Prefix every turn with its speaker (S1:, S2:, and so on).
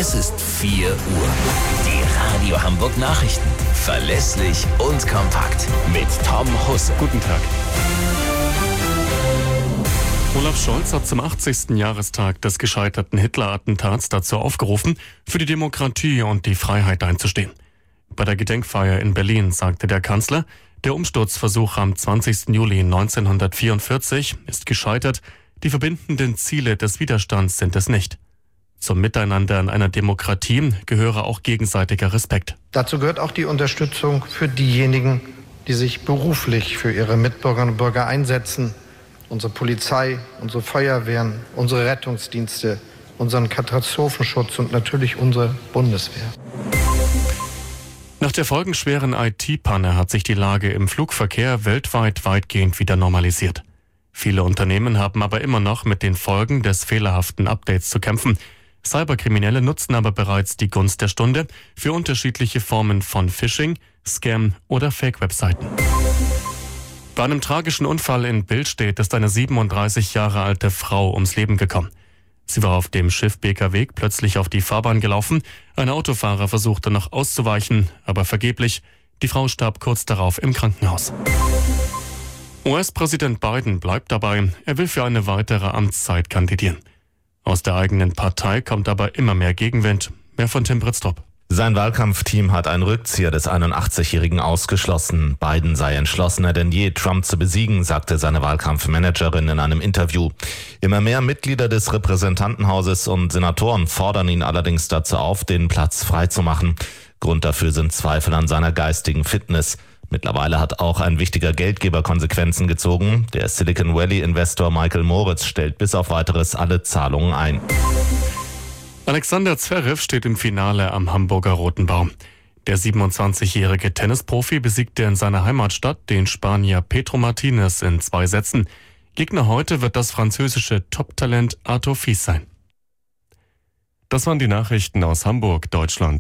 S1: Es ist 4 Uhr. Die Radio Hamburg Nachrichten. Verlässlich und kompakt. Mit Tom Husse.
S2: Guten Tag. Olaf Scholz hat zum 80. Jahrestag des gescheiterten Hitler-Attentats dazu aufgerufen, für die Demokratie und die Freiheit einzustehen. Bei der Gedenkfeier in Berlin sagte der Kanzler, der Umsturzversuch am 20. Juli 1944 ist gescheitert, die verbindenden Ziele des Widerstands sind es nicht. Zum Miteinander in einer Demokratie gehöre auch gegenseitiger Respekt.
S3: Dazu gehört auch die Unterstützung für diejenigen, die sich beruflich für ihre Mitbürgerinnen und Bürger einsetzen. Unsere Polizei, unsere Feuerwehren, unsere Rettungsdienste, unseren Katastrophenschutz und natürlich unsere Bundeswehr.
S2: Nach der folgenschweren IT-Panne hat sich die Lage im Flugverkehr weltweit weitgehend wieder normalisiert. Viele Unternehmen haben aber immer noch mit den Folgen des fehlerhaften Updates zu kämpfen. Cyberkriminelle nutzen aber bereits die Gunst der Stunde für unterschiedliche Formen von Phishing, Scam oder Fake-Webseiten. Bei einem tragischen Unfall in Billstedt ist eine 37 Jahre alte Frau ums Leben gekommen. Sie war auf dem Schiff-Beker-Weg plötzlich auf die Fahrbahn gelaufen. Ein Autofahrer versuchte noch auszuweichen, aber vergeblich. Die Frau starb kurz darauf im Krankenhaus. US-Präsident Biden bleibt dabei, er will für eine weitere Amtszeit kandidieren. Aus der eigenen Partei kommt aber immer mehr Gegenwind. Mehr von Tim Britztrup.
S4: Sein Wahlkampfteam hat einen Rückzieher des 81-Jährigen ausgeschlossen. Biden sei entschlossener denn je, Trump zu besiegen, sagte seine Wahlkampfmanagerin in einem Interview. Immer mehr Mitglieder des Repräsentantenhauses und Senatoren fordern ihn allerdings dazu auf, den Platz freizumachen. Grund dafür sind Zweifel an seiner geistigen Fitness. Mittlerweile hat auch ein wichtiger Geldgeber Konsequenzen gezogen. Der Silicon Valley-Investor Michael Moritz stellt bis auf Weiteres alle Zahlungen ein.
S2: Alexander Zverev steht im Finale am Hamburger Roten Baum. Der 27-jährige Tennisprofi besiegte in seiner Heimatstadt den Spanier Pedro Martinez in 2 Sätzen. Gegner heute wird das französische Top-Talent Arthur Fils sein. Das waren die Nachrichten aus Hamburg, Deutschland.